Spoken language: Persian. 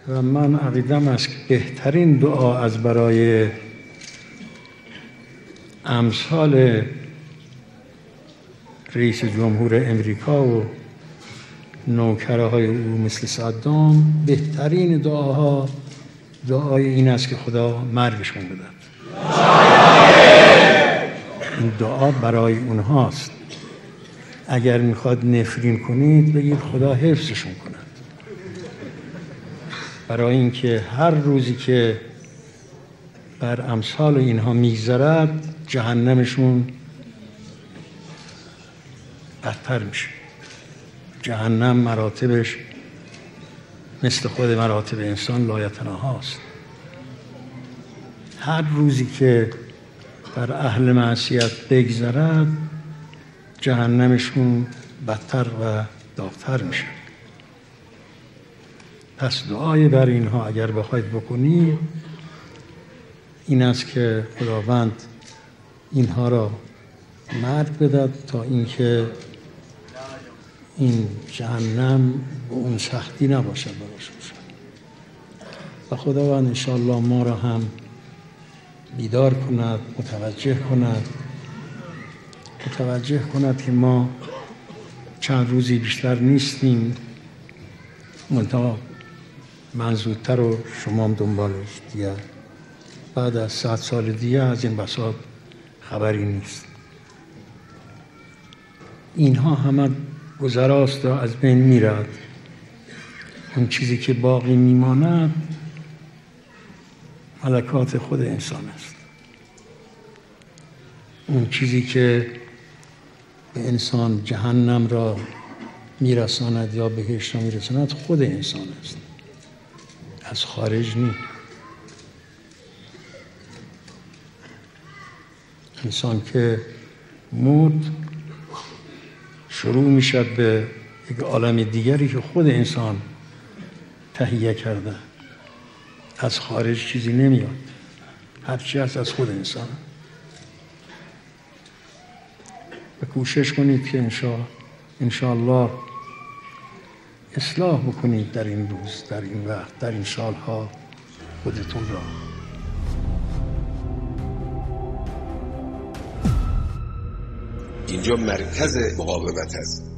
و من عقیدم است که بهترین دعا از برای امثال رئیس جمهور امریکا و نوکرهای او مثل صدام، بهترین دعاها دعای این است که خدا مرگشون بدهد. این دعا برای اونهاست. اگر میخواد نفرین کنید بگید خدا حفظشون کند، برای اینکه هر روزی که بر امثال اینها میگذرد جهنمشون بدتر میشه. جهنم مراتبش مثل خود مراتب انسان لایتناهاست. هر روزی که بر اهل معصیت بگذرد جهنمشون بدتر و داغ‌تر میشه. پس دعای بر اینها اگر بخواید بکنید این است که خداوند اینها را مرگ بدهد تا اینکه این جهنم به اون سختی نباشد براشون. و خداوند انشاءالله ما را هم بیدار کند، متوجه کند که ما چند روزی بیشتر نیستیم، منتها من زودتر و شما هم دنبالش دیگه بعد از 100 سال دیگه از این بساط خبری نیست. اینها همه گذراست و از بین میرد. اون چیزی که باقی میماند ملکات خود انسان است. اون چیزی که به انسان جهنم را میرساند یا بهشت را میرساند خود انسان است، از خارج نیست. انسان که مرد شروع میشد به یک عالم دیگری که خود انسان تهیه کرده، از خارج چیزی نمیاد، هرچی هست از خود انسان. و کوشش کنید که انشاءالله اصلاح بکنید در این روز، در این وقت، در این سالها خودتون را. اینجا مرکز مقاومت است.